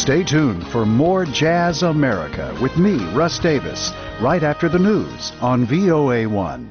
Stay tuned for more Jazz America with me, Russ Davis, right after the news on VOA1.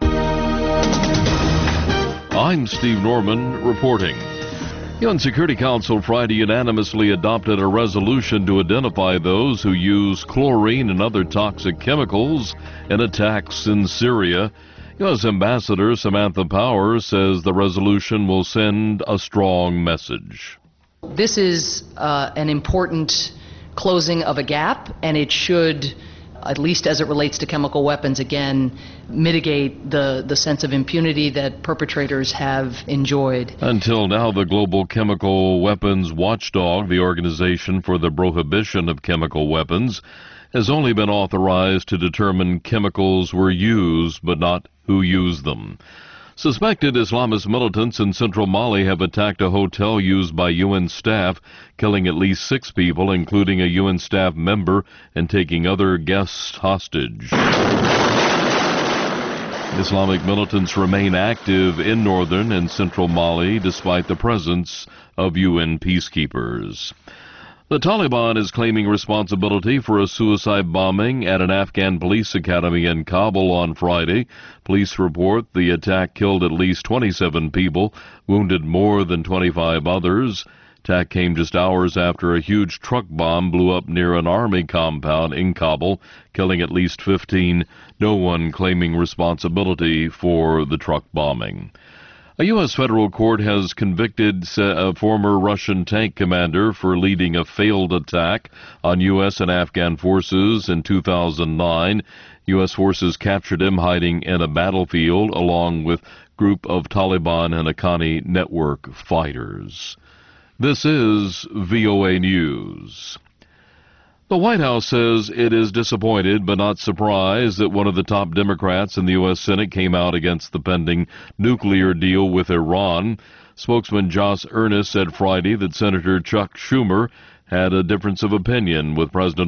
I'm Steve Norman reporting. The UN Security Council Friday unanimously adopted a resolution to identify those who use chlorine and other toxic chemicals in attacks in Syria. U.S. Ambassador Samantha Power says the resolution will send a strong message. This is an important closing of a gap, and it should, at least as it relates to chemical weapons, again, mitigate the sense of impunity that perpetrators have enjoyed. Until now, the Global Chemical Weapons Watchdog, the organization for the prohibition of chemical weapons, has only been authorized to determine chemicals were used, but not who used them. Suspected Islamist militants in central Mali have attacked a hotel used by UN staff, killing at least 6 people, including a UN staff member, and taking other guests hostage. Islamic militants remain active in northern and central Mali despite the presence of UN peacekeepers. The Taliban is claiming responsibility for a suicide bombing at an Afghan police academy in Kabul on Friday. Police report the attack killed at least 27 people, wounded more than 25 others. Attack came just hours after a huge truck bomb blew up near an army compound in Kabul, killing at least 15. No one claiming responsibility for the truck bombing. A U.S. federal court has convicted a former Russian tank commander for leading a failed attack on U.S. and Afghan forces in 2009. U.S. forces captured him hiding in a battlefield along with a group of Taliban and Haqqani network fighters. This is VOA News. The White House says it is disappointed but not surprised that one of the top Democrats in the U.S. Senate came out against the pending nuclear deal with Iran. Spokesman Josh Earnest said Friday that Senator Chuck Schumer had a difference of opinion with President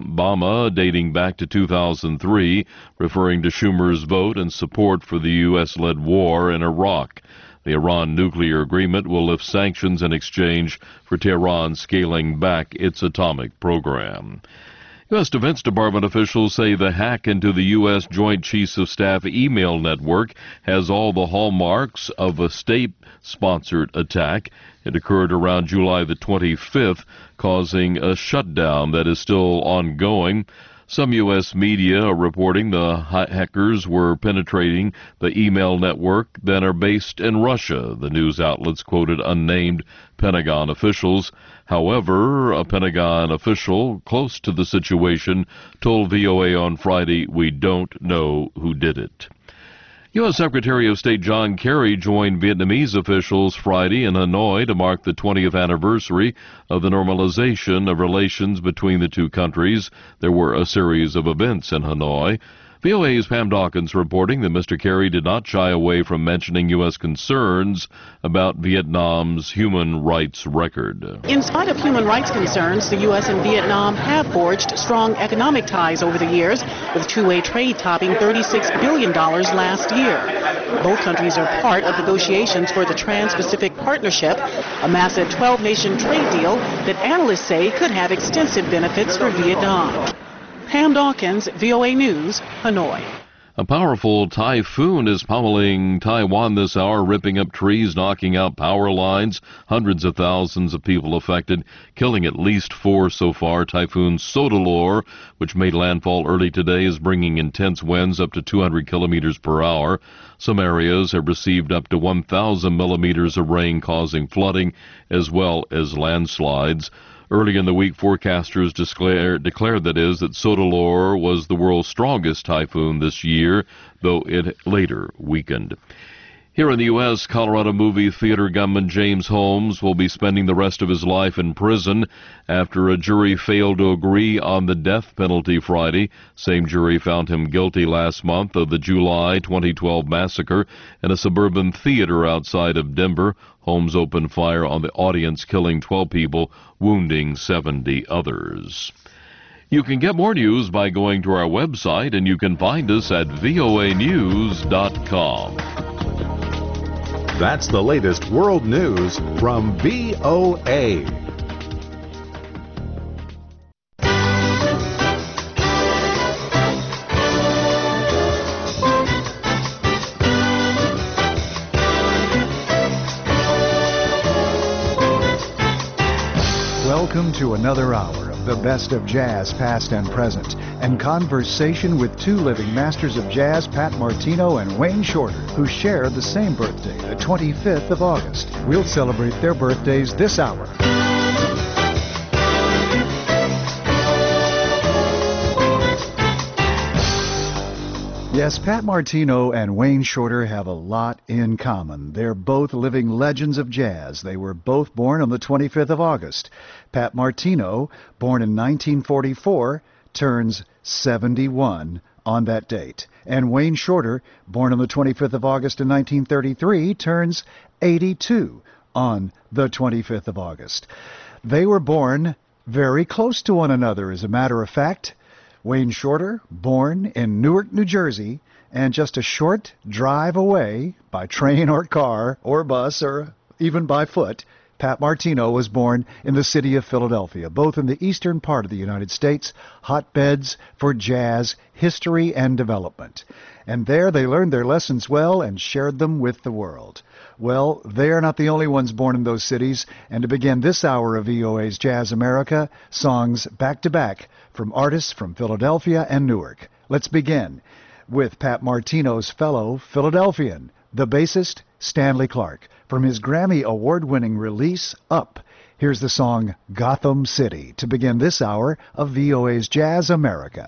Obama dating back to 2003, referring to Schumer's vote and support for the U.S.-led war in Iraq. The Iran nuclear agreement will lift sanctions in exchange for Tehran scaling back its atomic program. U.S. Defense Department officials say the hack into the U.S. Joint Chiefs of Staff email network has all the hallmarks of a state-sponsored attack. It occurred around July the 25th, causing a shutdown that is still ongoing. Some U.S. media are reporting the hackers were penetrating the email network that are based in Russia. The news outlets quoted unnamed Pentagon officials. However, a Pentagon official close to the situation told VOA on Friday, "We don't know who did it." U.S. Secretary of State John Kerry joined Vietnamese officials Friday in Hanoi to mark the 20th anniversary of the normalization of relations between the two countries. There were a series of events in Hanoi. VOA's Pam Dawkins reporting that Mr. Kerry did not shy away from mentioning U.S. concerns about Vietnam's human rights record. In spite of human rights concerns, the U.S. and Vietnam have forged strong economic ties over the years, with two-way trade topping $36 billion last year. Both countries are part of negotiations for the Trans-Pacific Partnership, a massive 12-nation trade deal that analysts say could have extensive benefits for Vietnam. Pam Dawkins, VOA News, Hanoi. A powerful typhoon is pummeling Taiwan this hour, ripping up trees, knocking out power lines. Hundreds of thousands of people affected, killing at least 4 so far. Typhoon Sodalor, which made landfall early today, is bringing intense winds up to 200 kilometers per hour. Some areas have received up to 1,000 millimeters of rain, causing flooding as well as landslides. Early in the week, forecasters declared that Sodalor was the world's strongest typhoon this year, though it later weakened. Here in the U.S., Colorado movie theater gunman James Holmes will be spending the rest of his life in prison after a jury failed to agree on the death penalty Friday. Same jury found him guilty last month of the July 2012 massacre in a suburban theater outside of Denver. Holmes opened fire on the audience, killing 12 people, wounding 70 others. You can get more news by going to our website, and you can find us at voanews.com. That's the latest world news from VOA. Welcome to another hour of the best of jazz, past and present, and conversation with two living masters of jazz, Pat Martino and Wayne Shorter, who share the same birthday, the 25th of August. We'll celebrate their birthdays this hour. Yes, Pat Martino and Wayne Shorter have a lot in common. They're both living legends of jazz. They were both born on the 25th of August. Pat Martino, born in 1944, turns 71 on that date. And Wayne Shorter, born on the 25th of August in 1933, turns 82 on the 25th of August. They were born very close to one another, as a matter of fact. Wayne Shorter, born in Newark, New Jersey, and just a short drive away by train or car or bus or even by foot, Pat Martino was born in the city of Philadelphia, both in the eastern part of the United States, hotbeds for jazz history and development. And there they learned their lessons well and shared them with the world. Well, they are not the only ones born in those cities, and to begin this hour of VOA's Jazz America, songs back-to-back from artists from Philadelphia and Newark. Let's begin with Pat Martino's fellow Philadelphian, the bassist Stanley Clarke, from his Grammy Award-winning release, Up. Here's the song Gotham City to begin this hour of VOA's Jazz America.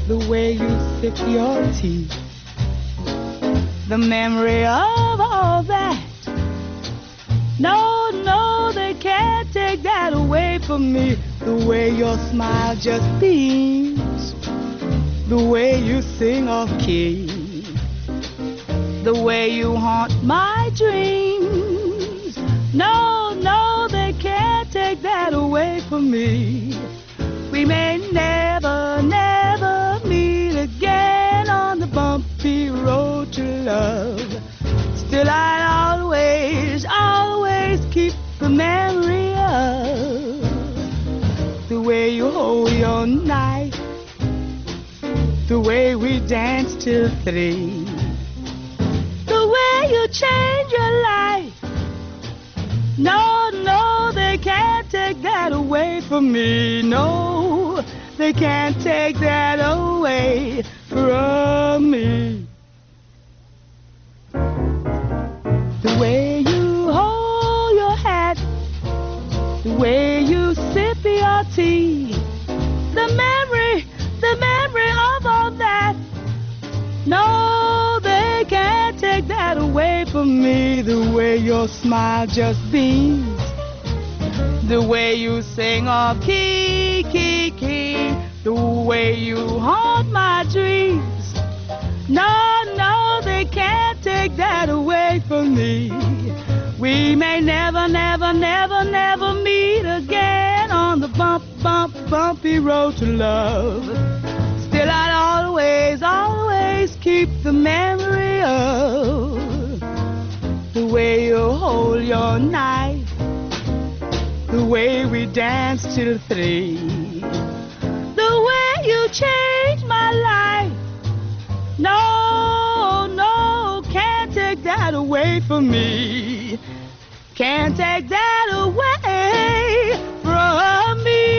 the way you sip your tea. The memory of all that. No, no, they can't take that away from me. The way your smile just beams, the way you sing off key, the way you haunt my dreams. No, no, they can't take that away from me. We may never, never meet again on the bumpy road to love. Still I'd always, always keep the memory of the way you hold your knife, the way we danced till 3, the way you changed your life. No, no, they can't take that away from me. No, they can't take that away from me. The way you hold your hat, the way you sip your tea, the memory of all that. No, they can't take that away from me. The way your smile just beams, the way you sing off key, key, key, the way you haunt my dreams. No, no, they can't take that away from me. We may never, never, never, never meet again on the bumpy road to love. Still I'd always, always keep the memory of the way you hold your knife, the way we danced till 3, the way you changed my life. No, no, can't take that away from me. Can't take that away from me.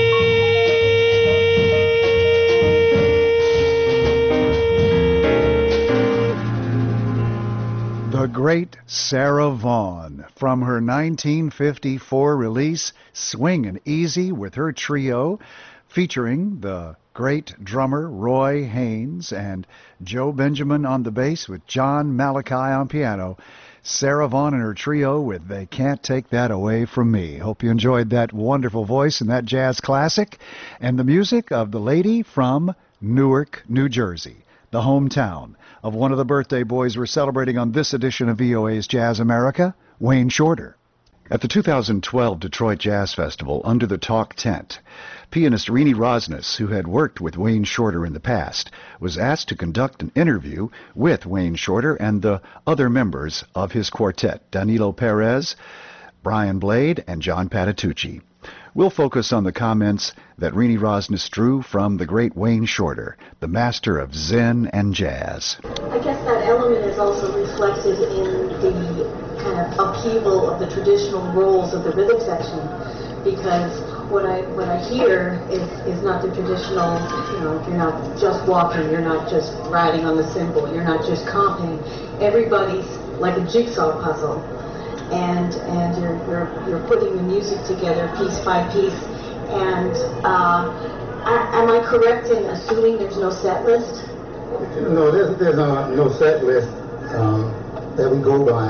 The great Sarah Vaughan, from her 1954 release, Swingin' Easy, with her trio, featuring the great drummer Roy Haynes and Joe Benjamin on the bass with John Malachi on piano. Sarah Vaughan and her trio with They Can't Take That Away From Me. Hope you enjoyed that wonderful voice and that jazz classic, and the music of the lady from Newark, New Jersey, the hometown of one of the birthday boys we're celebrating on this edition of VOA's Jazz America, Wayne Shorter. At the 2012 Detroit Jazz Festival, under the Talk tent, pianist Renee Rosnes, who had worked with Wayne Shorter in the past, was asked to conduct an interview with Wayne Shorter and the other members of his quartet, Danilo Perez, Brian Blade, and John Patitucci. We'll focus on the comments that Renee Rosnes drew from the great Wayne Shorter, the master of Zen and jazz. I guess that element is also reflected in the kind of upheaval of the traditional roles of the rhythm section, because what I hear is not the traditional, you're not just walking, you're not just riding on the cymbal, you're not just comping. Everybody's like a jigsaw puzzle, and you're putting the music together piece by piece. And am I correct in assuming there's no set list? No, there's no set list that we go by.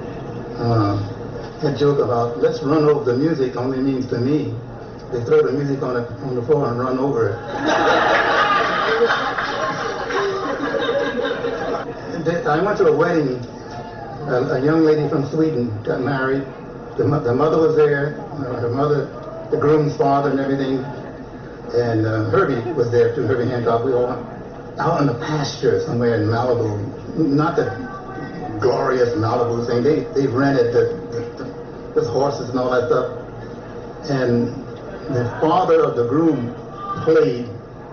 That joke about let's run over the music only means to me they throw the music on the floor and run over it. I went to a wedding. A young lady from Sweden got married. The mother was there. Her mother, the groom's father, and everything. And Herbie was there too. Herbie Hancock. We all out in the pasture somewhere in Malibu. Not the glorious Malibu thing. They rented the horses and all that stuff. And the father of the groom played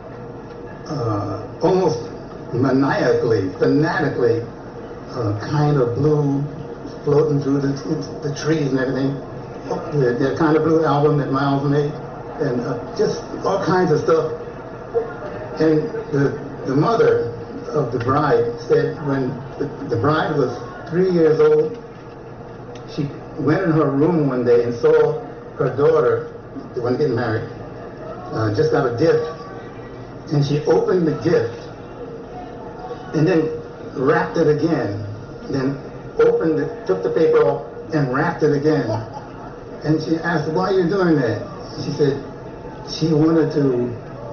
almost maniacally, fanatically, kind of blue floating through the trees and everything. The kind of blue album that Miles made, and just all kinds of stuff. And the mother of the bride said when the bride was 3 years old, she went in her room one day and saw her daughter, the one getting married, just got a gift. and she opened the gift and then wrapped it again, then opened it, took the paper off and wrapped it again. And she asked, why are you doing that? She said she wanted to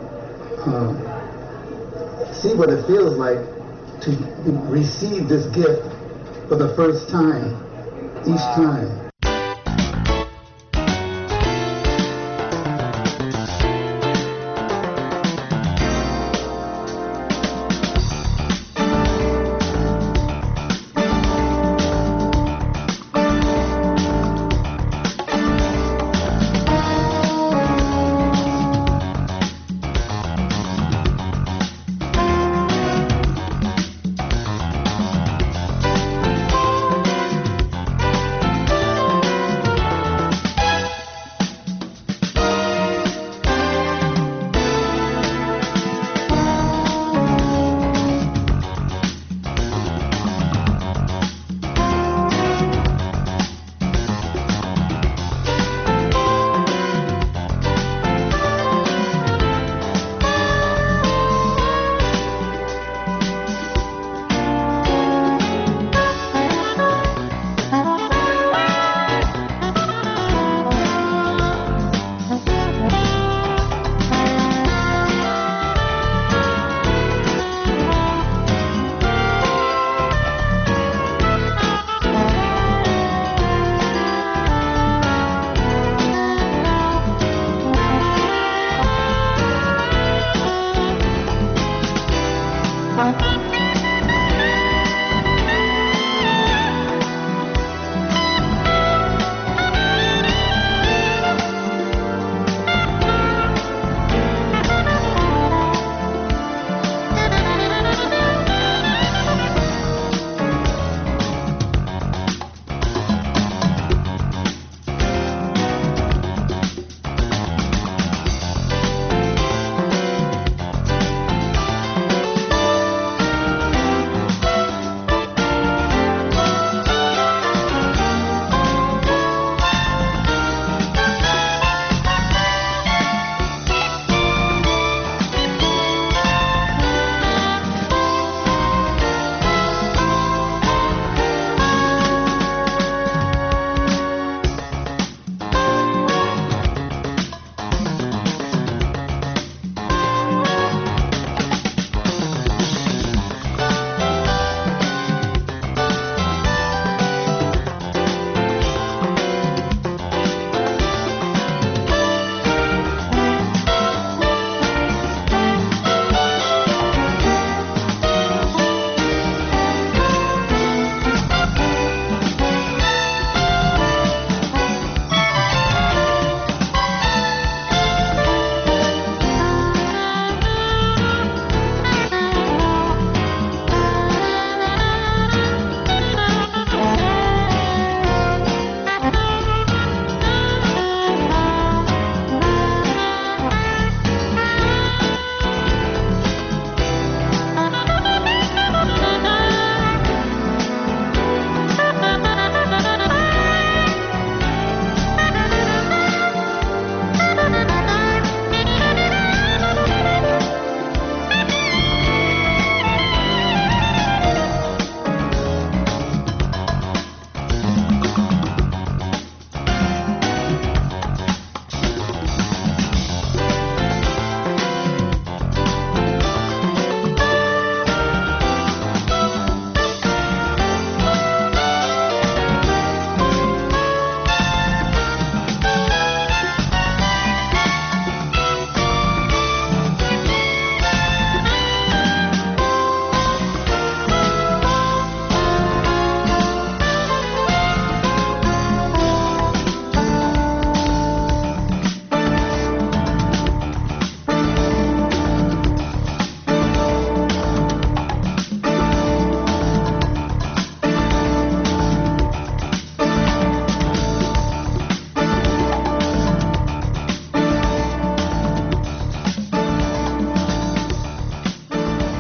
see what it feels like to receive this gift for the first time, each time.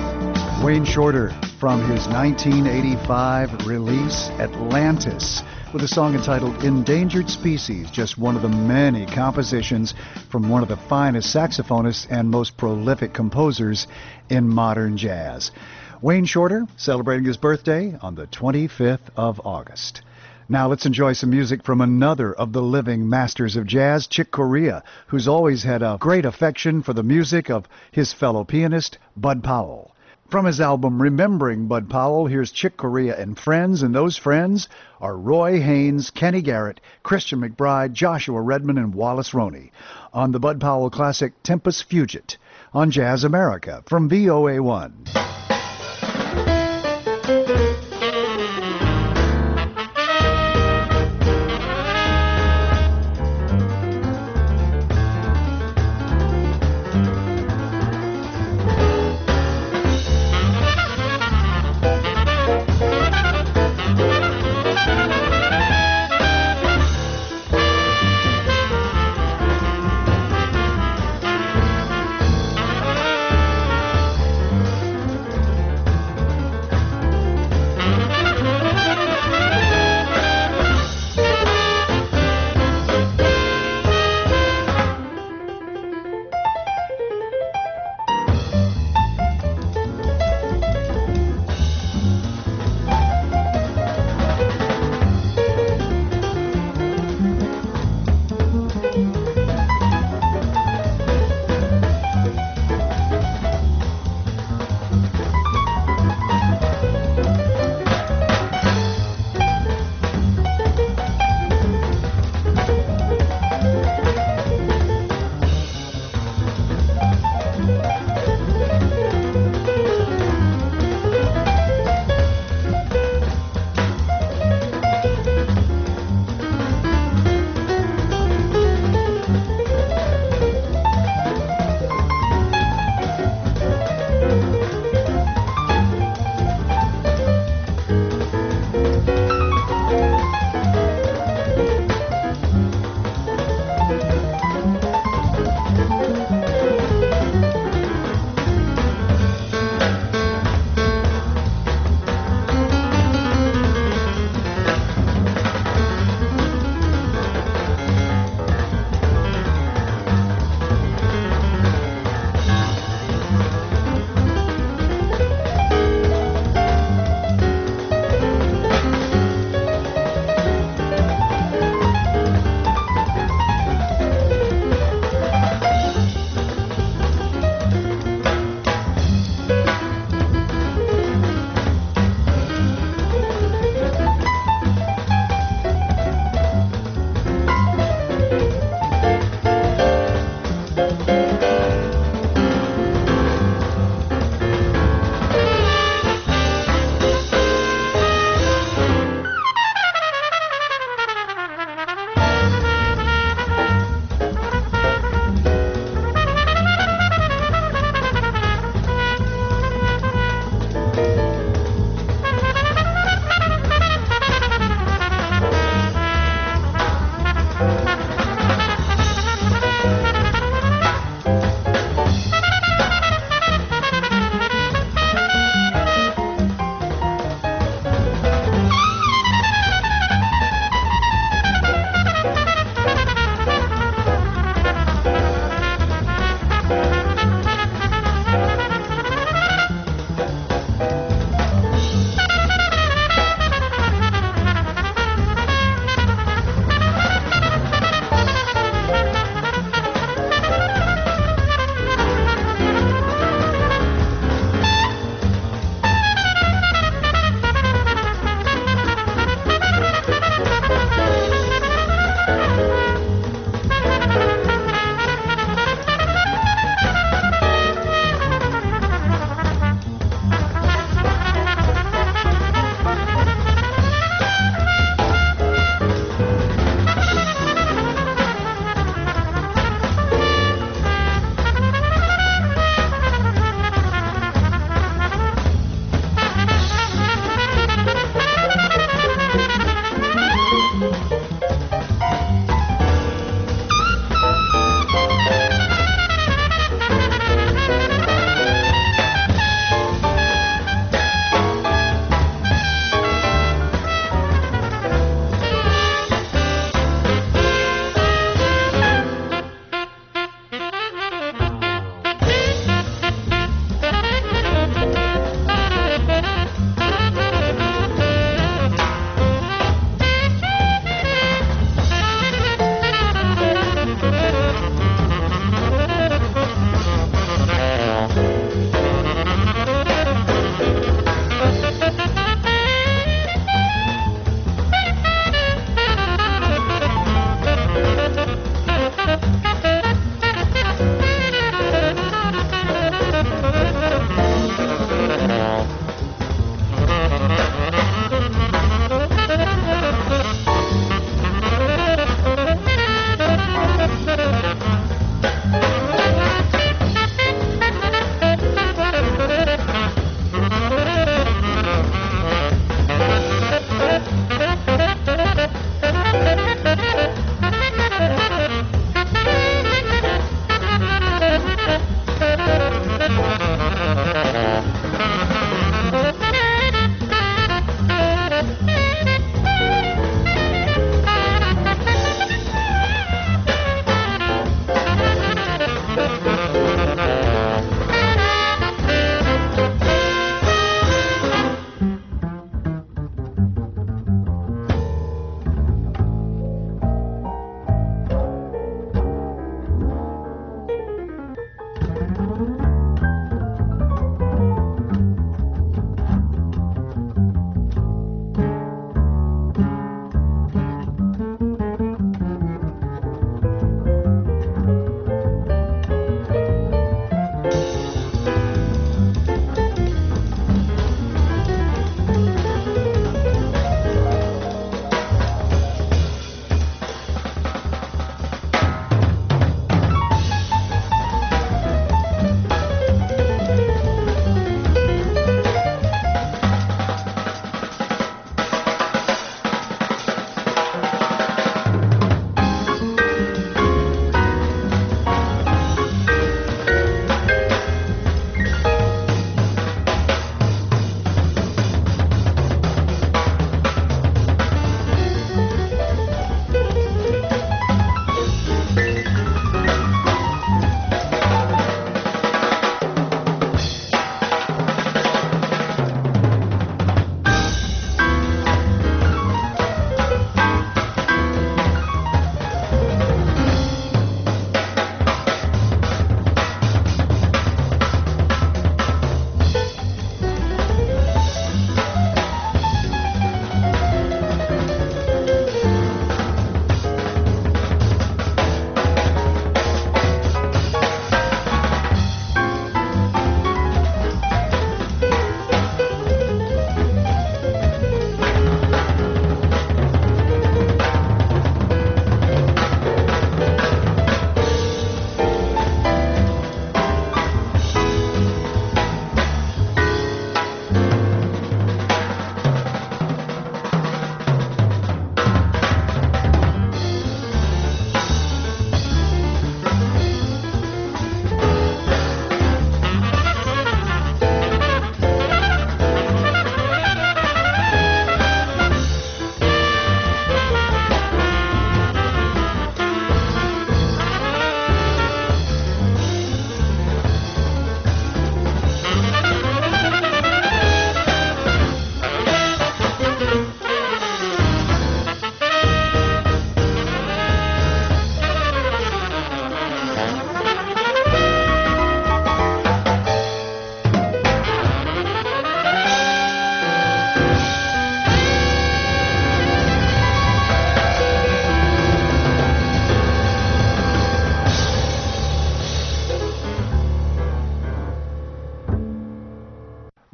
Wayne Shorter from his 1985 release Atlantis with a song entitled Endangered Species, just one of the many compositions from one of the finest saxophonists and most prolific composers in modern jazz. Wayne Shorter celebrating his birthday on the 25th of August. Now let's enjoy some music from another of the living masters of jazz, Chick Corea, who's always had a great affection for the music of his fellow pianist, Bud Powell. From his album Remembering Bud Powell, here's Chick Corea and Friends, and those friends are Roy Haynes, Kenny Garrett, Christian McBride, Joshua Redman, and Wallace Roney on the Bud Powell classic Tempus Fugit on Jazz America from VOA1.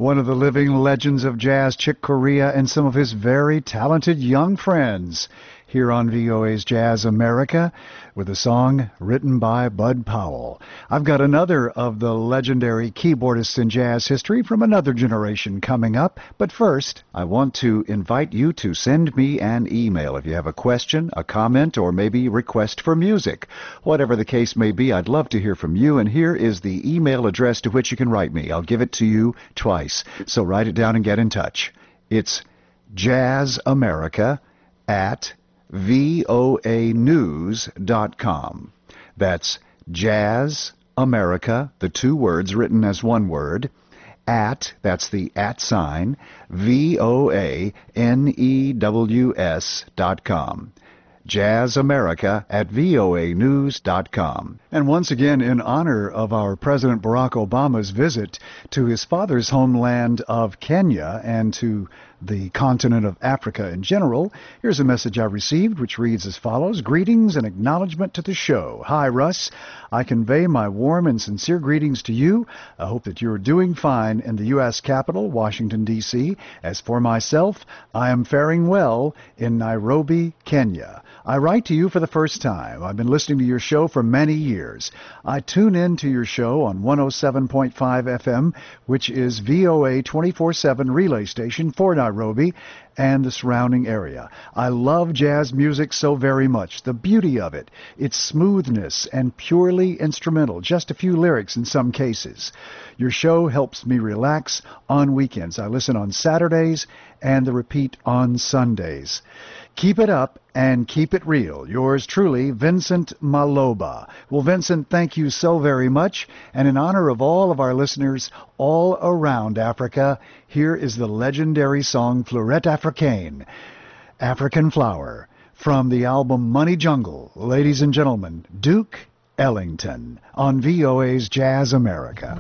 one of the living legends of jazz, Chick Corea, and some of his very talented young friends here on VOA's Jazz America with a song written by Bud Powell. I've got another of the legendary keyboardists in jazz history from another generation coming up, but first I want to invite you to send me an email if you have a question, a comment, or maybe request for music. Whatever the case may be, I'd love to hear from you, and here is the email address to which you can write me. I'll give it to you twice, so write it down and get in touch. It's jazzamerica@voanews.com. That's Jazz America, the two words written as one word, that's the @ VOANEWS.com. jazzamerica@voanews.com. And once again, in honor of our President Barack Obama's visit to his father's homeland of Kenya and to the continent of Africa in general, here's a message I received which reads as follows. Greetings and acknowledgement to the show. Hi, Russ. I convey my warm and sincere greetings to you. I hope that you're doing fine in the U.S. Capitol, Washington, D.C. As for myself, I am faring well in Nairobi, Kenya. I write to you for the first time. I've been listening to your show for many years. I tune in to your show on 107.5 FM, which is VOA 24/7 relay station for Nairobi and the surrounding area. I love jazz music so very much. The beauty of it, its smoothness and purely instrumental, just a few lyrics in some cases. Your show helps me relax on weekends. I listen on Saturdays and the repeat on Sundays. Keep it up and keep it real. Yours truly, Vincent Maloba. Well, Vincent, thank you so very much. And in honor of all of our listeners all around Africa, here is the legendary song Fleurette Africaine, African Flower, from the album Money Jungle. Ladies and gentlemen, Duke Ellington on VOA's Jazz America.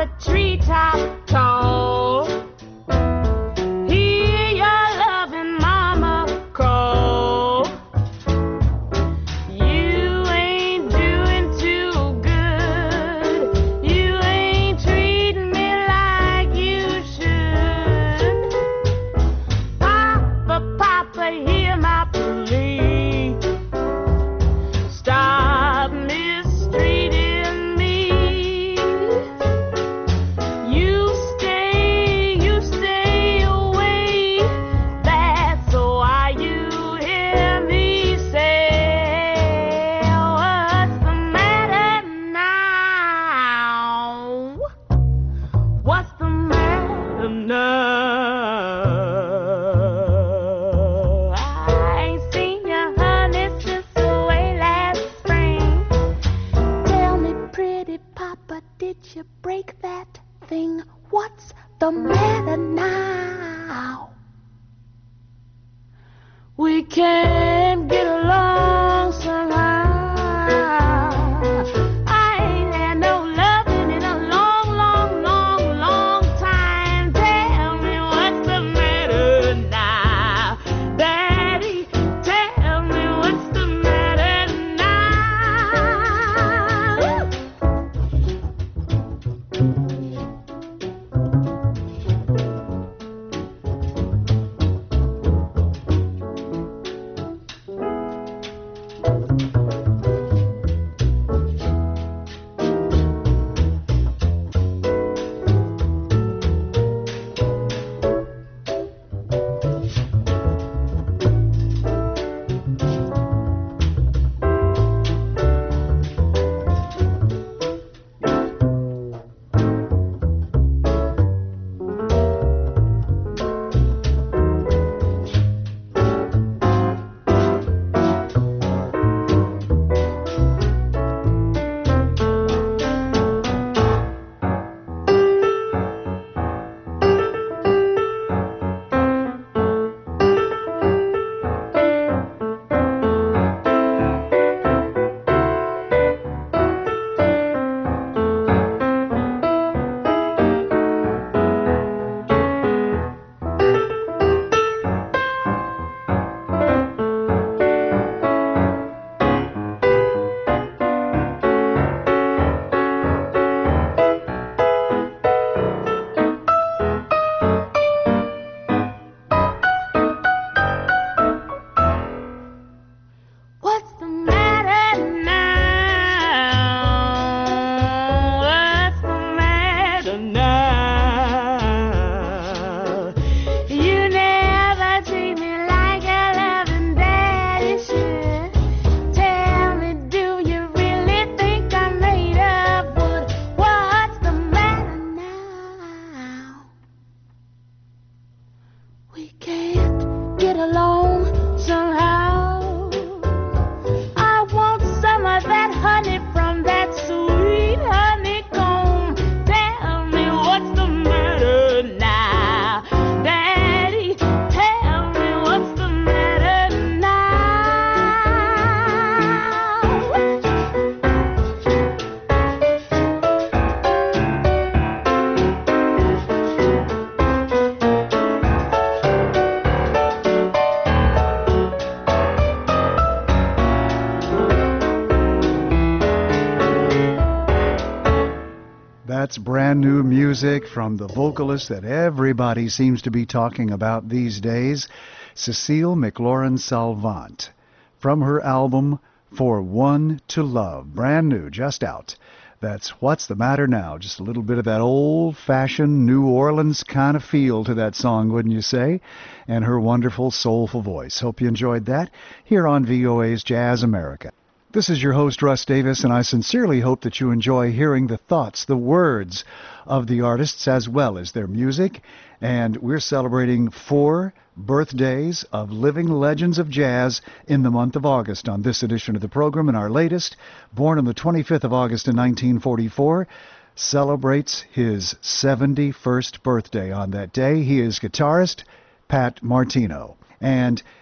a treetop tall. Hear your loving mama call. You ain't doing too good. You ain't treating me like you should. Papa, Papa, hear my plea. Stop mistreating me. You stay away. That's why you hear me say, what's the matter now? What's the matter now? I ain't seen your honey since away last spring. Tell me, pretty Papa, did you break that thing? What's the matter now? We can't get along somehow. I ain't had no loving in a long, long, long, long time. Tell me what's the matter now, Daddy? Tell me what's the matter now. What's the matter now? What's the matter now? You never treat me like a loving daddy should. Tell me, do you really think I'm made of wood? What's the matter now? We can't get along somehow. I want some of that honey from that sweet honeycomb. Tell me what's the matter now, Daddy? Tell me what's the matter now. That's brand new music from the vocalist that everybody seems to be talking about these days, Cecile McLaurin Salvant, from her album For One to Love, brand new, just out. That's What's the Matter Now, just a little bit of that old-fashioned New Orleans kind of feel to that song, wouldn't you say? And her wonderful, soulful voice. Hope you enjoyed that here on VOA's Jazz America. This is your host, Russ Davis, and I sincerely hope that you enjoy hearing the thoughts, the words of the artists as well as their music. And we're celebrating 4 birthdays of living legends of jazz in the month of August on this edition of the program. And our latest, born on the 25th of August in 1944, celebrates his 71st birthday on that day. He is guitarist Pat Martino. And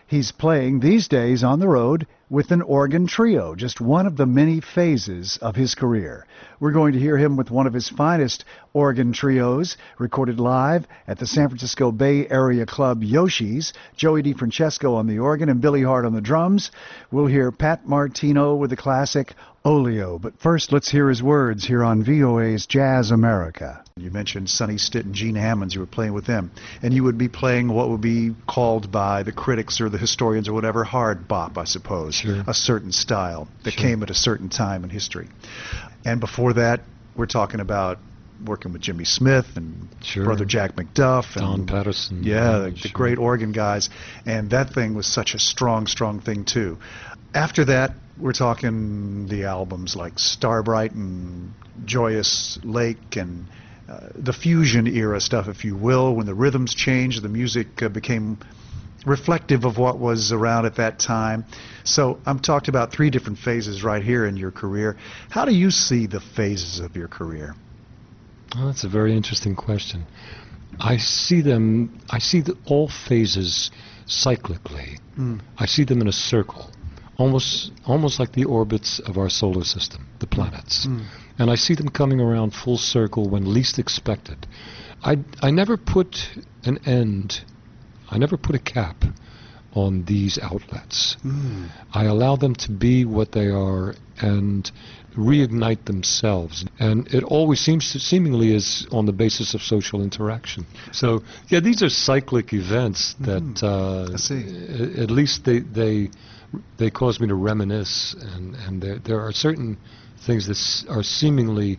He's playing these days on the road with an organ trio, just one of the many phases of his career. We're going to hear him with one of his finest organ trios, recorded live at the San Francisco Bay Area club Yoshi's. Joey DeFrancesco on the organ and Billy Hart on the drums. We'll hear Pat Martino with the classic Oleo. But first, let's hear his words here on VOA's Jazz America. You mentioned Sonny Stitt and Gene Hammonds. You were playing with them. And you would be playing what would be called by the critics or the historians or whatever hard bop, I suppose. Sure. A certain style that came at a certain time in history. And before that, we're talking about working with Jimmy Smith and Brother Jack McDuff. And Don Patterson. Yeah, the great organ guys. And that thing was such a strong, strong thing, too. After that, we're talking the albums like Starbright and Joyous Lake and the fusion era stuff, if you will, when the rhythms changed, the music became reflective of what was around at that time. So I'm talked about 3 different phases right here in your career. How do you see the phases of your career? Oh, that's a very interesting question. I see all phases cyclically. I see them in a circle, almost like the orbits of our solar system, the planets. And I see them coming around full circle when least expected. I never put an end, I never put a cap on these outlets. I allow them to be what they are and reignite themselves. And it always seemingly is on the basis of social interaction. So, yeah, these are cyclic events that I see. At least they cause me to reminisce, and there are certain things that are seemingly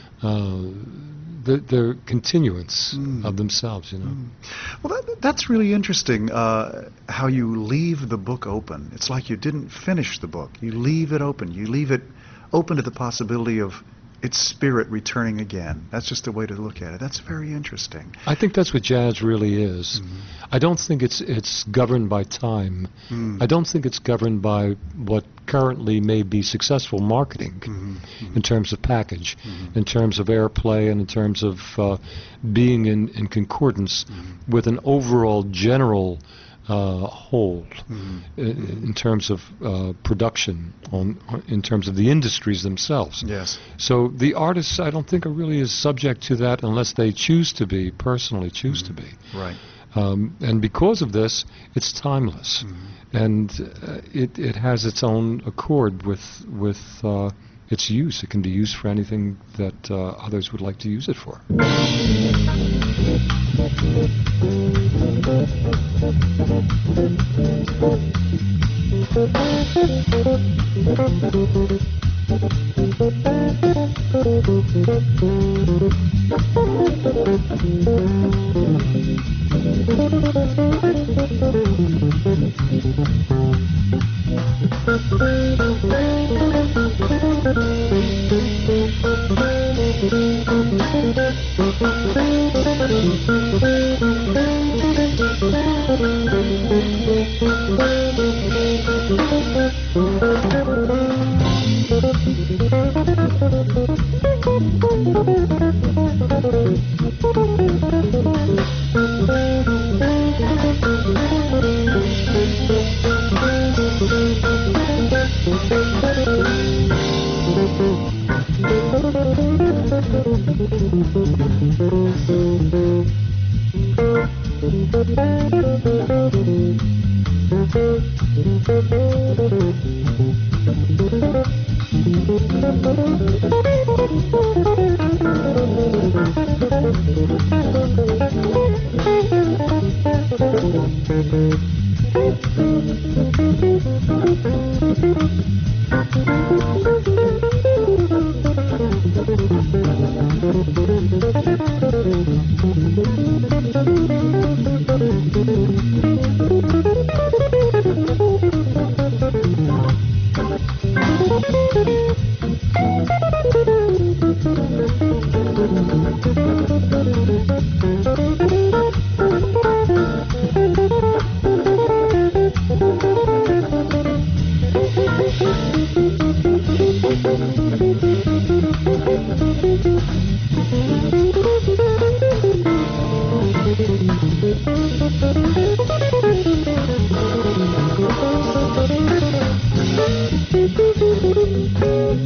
they're continuance of themselves, you know. Well, that's really interesting, how you leave the book open. It's like you didn't finish the book. You leave it open. You leave it open to the possibility of its spirit returning again. That's just a way to look at it. That's very interesting. I think that's what jazz really is. I don't think it's governed by time. I don't think it's governed by what currently may be successful marketing in terms of package, in terms of airplay, and in terms of being in concordance with an overall general hold in terms of production, in terms of the industries themselves. Yes. So the artists, I don't think, are really as subject to that unless they choose to be, personally choose to be. Right. And because of this, it's timeless, and it has its own accord with its use. It can be used for anything that others would like to use it for.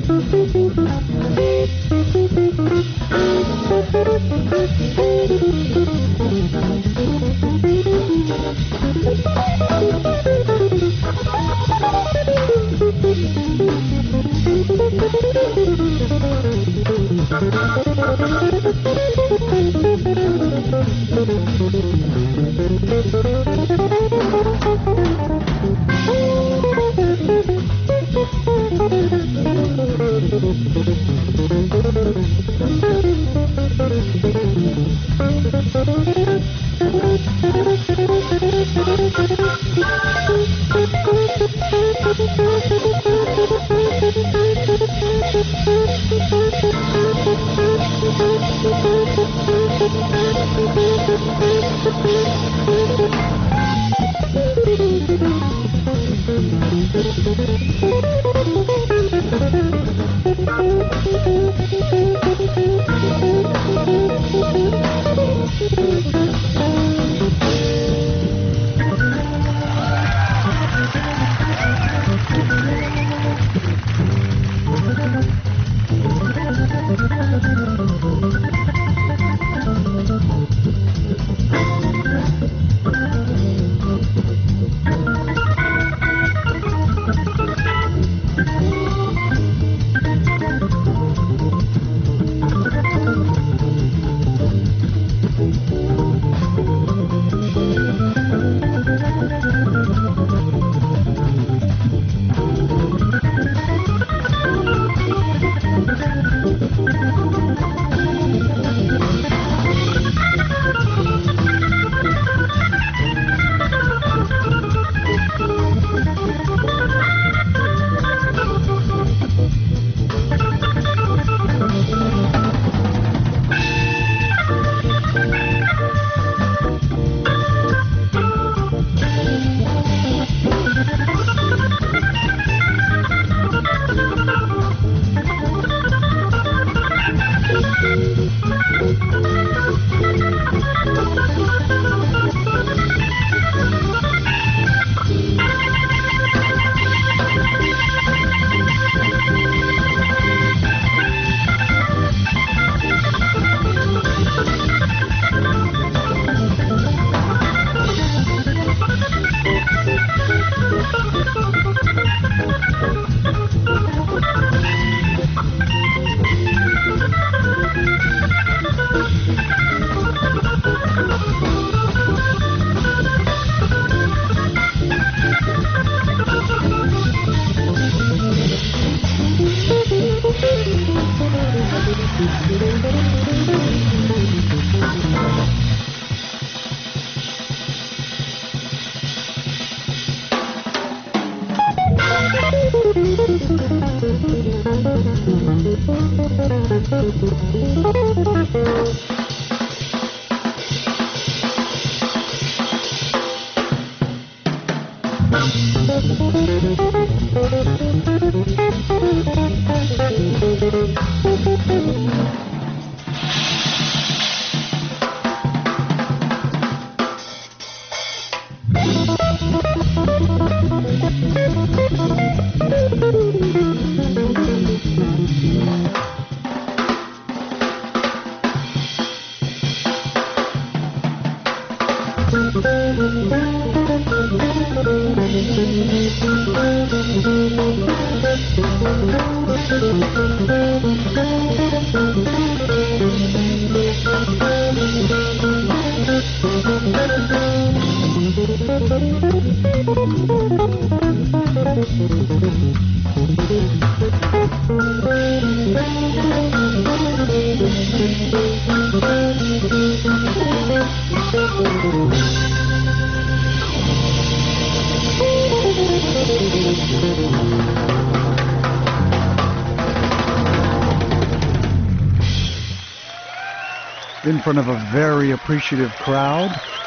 In front of a very appreciative crowd,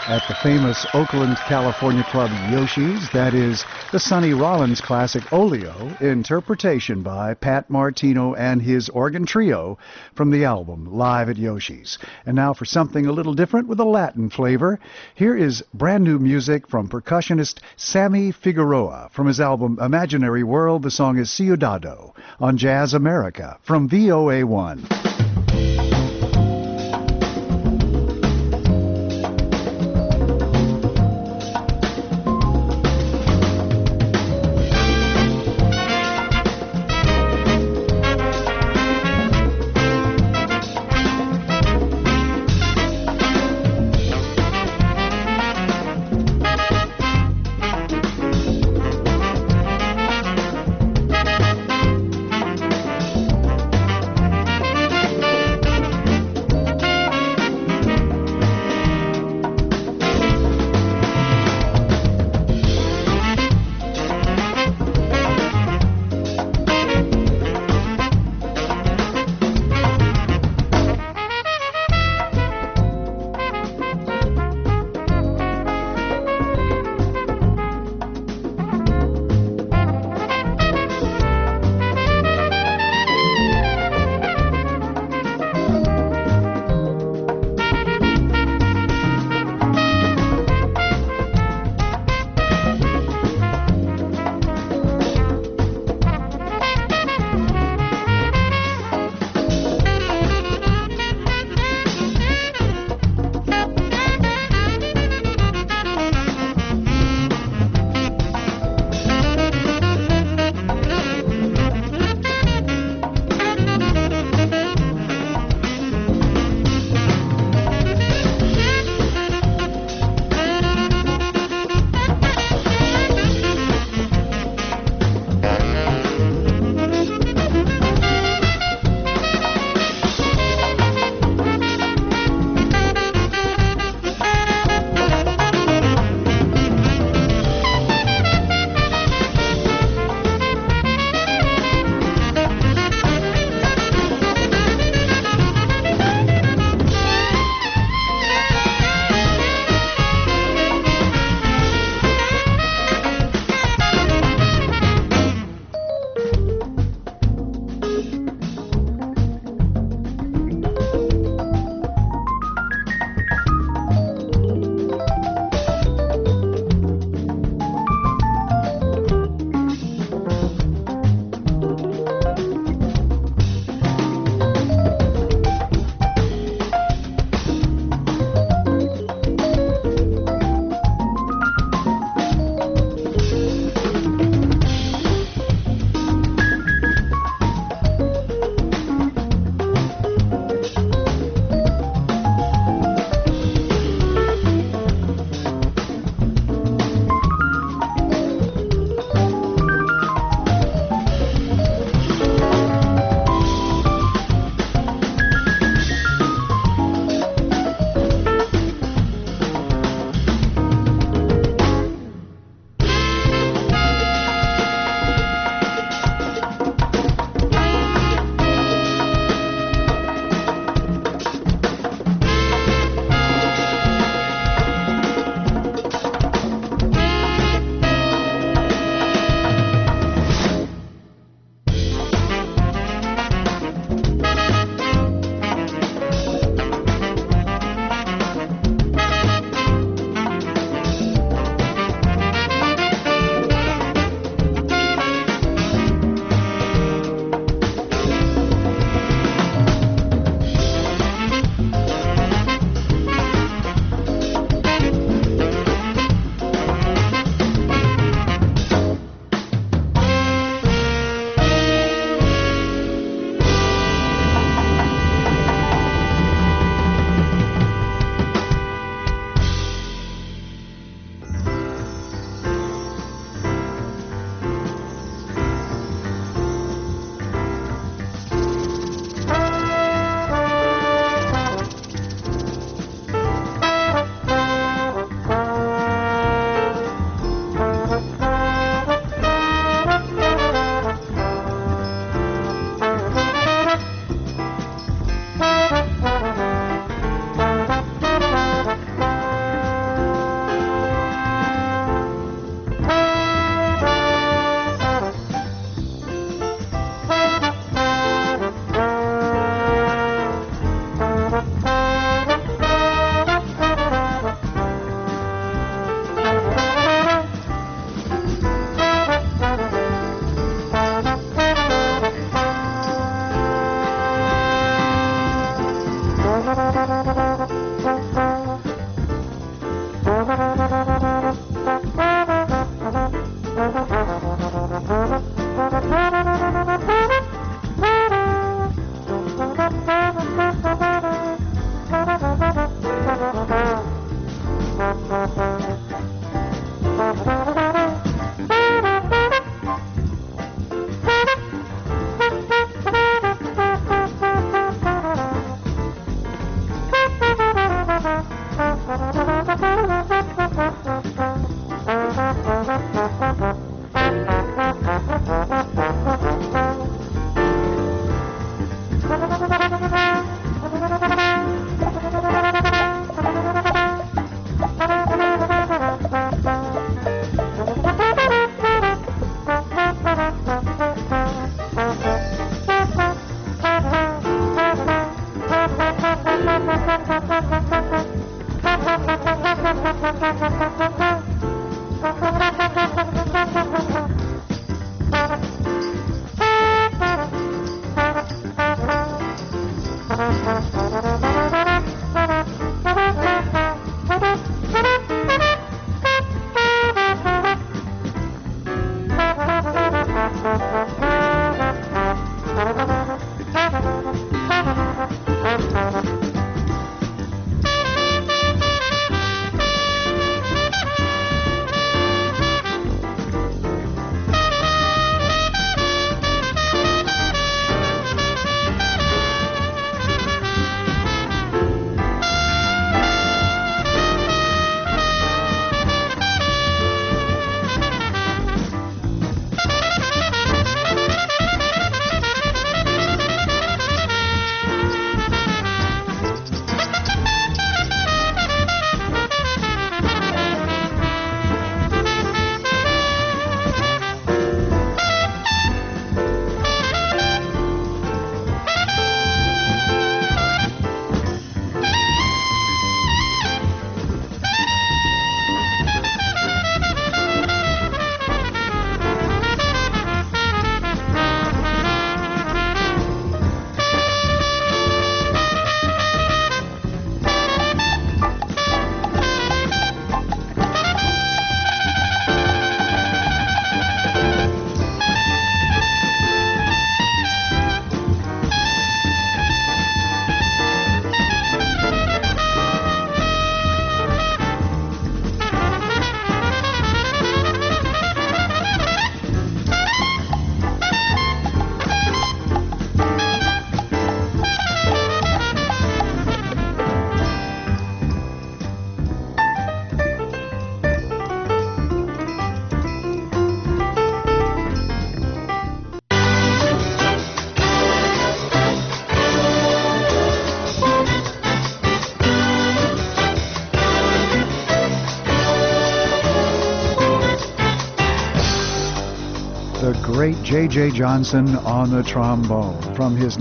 at the famous Oakland, California club Yoshi's. That is the Sonny Rollins classic Oleo, interpretation by Pat Martino and his organ trio from the album Live at Yoshi's. And now for something a little different with a Latin flavor, here is brand new music from percussionist Sammy Figueroa from his album Imaginary World. The song is Ciudado on Jazz America from VOA1. The great J.J. Johnson on the trombone from his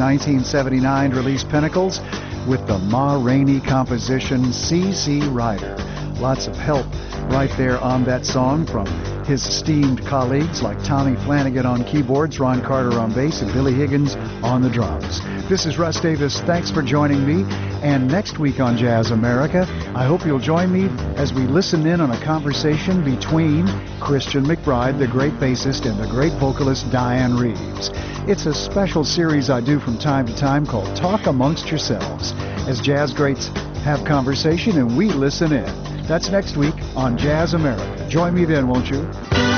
1979 release Pinnacles with the Ma Rainey composition C.C. Rider. Lots of help right there on that song from his esteemed colleagues like Tommy Flanagan on keyboards, Ron Carter on bass, and Billy Higgins on the drums. This is Russ Davis. Thanks for joining me. And next week on Jazz America, I hope you'll join me as we listen in on a conversation between Christian McBride, the great bassist, and the great vocalist Diane Reeves. It's a special series I do from time to time called Talk Amongst Yourselves, as jazz greats have conversation and we listen in. That's next week on Jazz America. Join me then, won't you?